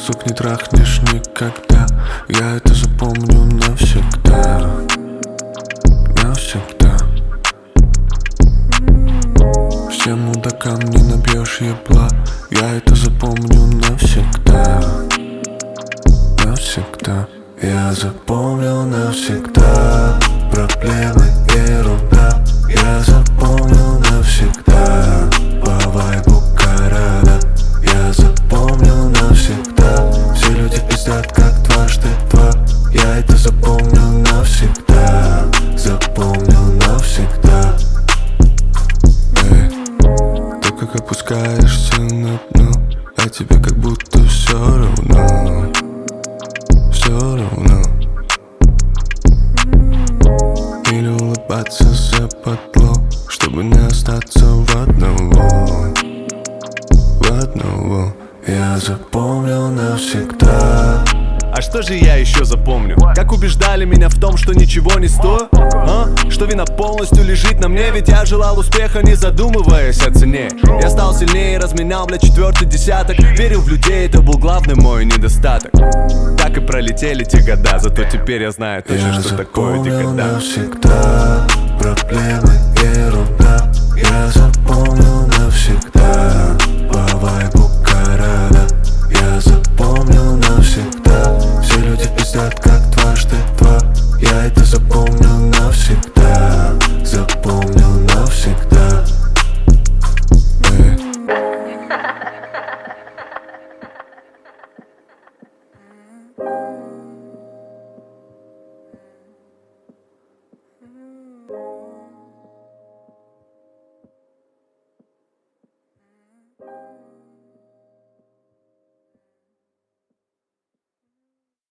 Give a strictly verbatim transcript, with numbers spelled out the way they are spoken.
сук не трахнешь никогда. Я это запомню навсегда. Навсегда. Всем мудакам не набьешь ебла. Я это запомню навсегда. Навсегда. Я запомнил навсегда. Проблемы ерунда. Я запомнил навсегда. По вайбу города. Я запомнил навсегда. Все люди пиздят как дважды два. Я это запомнил навсегда. Запомнил навсегда. Эй, то как опускаешься на дно, а тебе как будто все равно. Все равно. Или улыбаться западло, чтобы не остаться в одного. В одного. Я запомнил навсегда. А что же я еще запомню? Как убеждали меня в том, что ничего не стою, а? Что вина полностью лежит на мне, ведь я желал успеха, не задумываясь о цене. Я стал сильнее, разменял, бля, четвертый десяток. Верил в людей, это был главный мой недостаток. Так и пролетели те года, зато теперь я знаю точно, я что такое декада. Навсегда. Проблемы ерунда.